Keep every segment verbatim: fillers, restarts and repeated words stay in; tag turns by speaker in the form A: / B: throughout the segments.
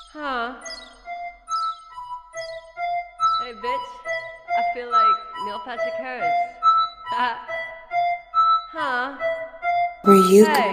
A: Huh. Hey, bitch. I feel like Neil Patrick Harris. Huh.
B: Were you?
A: Hey.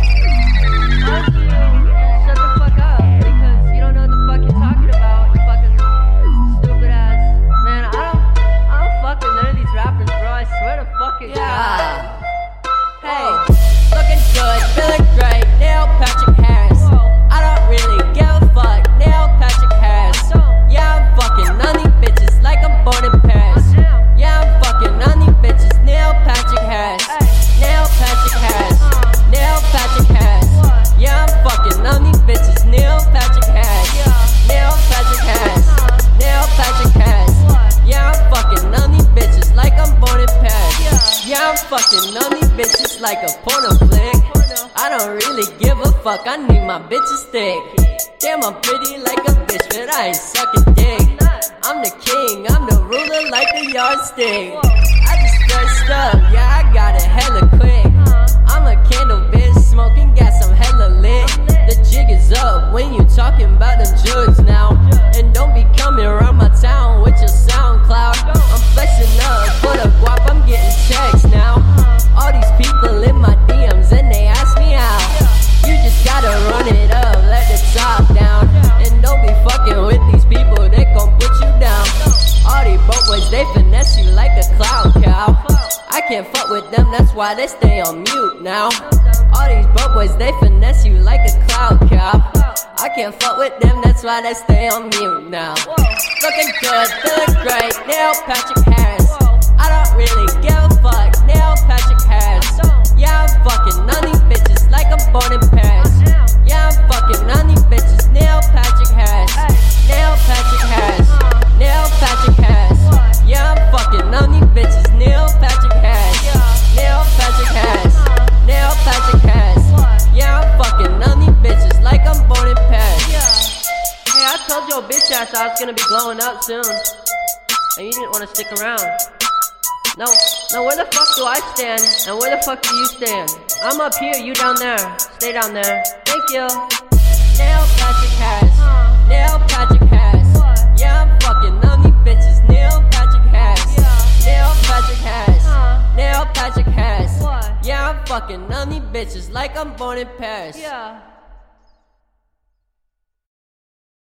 A: Why don't you shut the fuck up? Because you don't know what the fuck you're talking about, you fucking stupid ass. Man, I don't, I don't fuck with none of these rappers, bro. I swear to fucking
C: Yeah.
A: God. Hey.
C: Looking good, feeling great, Neil Patrick Harris. I don't really give a fuck, Neil Patrick Harris. Yeah, I'm fucking on these bitches like I'm born in Paris. Yeah, I'm fucking on these bitches, Neil Patrick Harris. Neil Patrick Harris. Neil Patrick Harris. Yeah, I'm fucking on these bitches, Neil Patrick Harris. Neil Patrick Harris. Neil Patrick Harris. Yeah, I'm fucking on these bitches like I'm born in Paris. Yeah, I'm fucking on these bitches like a porno flick. I don't really give a fuck, I need my bitches thick. Damn, I'm pretty like a bitch, but I ain't sucking dick. I'm the king, I'm the ruler like a yardstick. I just first up, yeah, I got it hella quick. I'm a candle bitch, smoking gas, I'm hella lit. The jig is up when you talking about them jugs now. And don't be coming around my town with your SoundCloud. I'm flexing up for the guap, I'm getting checks now. All these people in my D Ms and they ask me out. You just gotta run it up, let the top down. And don't be fucking with these people, they gon' put you down. All these broke boys, they finesse you like a cloud cow. I can't fuck with them, that's why they stay on mute now. All these broke boys, they finesse you like a cloud cow. I can't fuck with them, that's why they stay on mute now. Looking good, feeling great, Neil Patrick Harris. I don't really give a fuck, Neil Patrick Harris. Yeah, I'm fucking on these bitches like I'm born in Paris. Yeah, I'm fucking on these bitches, Neil Patrick Harris. Neil Patrick Harris. Neil Patrick Harris. Yeah, I'm fucking on these bitches, Neil Patrick Harris. Neil Patrick Harris. Neil Patrick Harris. Yeah, I'm fucking on these bitches like I'm born in Paris.
A: Hey, I told your bitch ass I was gonna be blowing up soon. And you didn't wanna stick around. No, no, where the fuck do I stand? And where the fuck do you stand? I'm up here, you down there. Stay down there. Thank you.
C: Neil Patrick Harris. Neil Patrick Harris. Yeah, I'm fucking on these bitches, Neil Patrick Harris. Neil Patrick Harris. Neil Patrick Harris. Yeah, I'm fucking on these bitches like I'm born in Paris.
A: Yeah.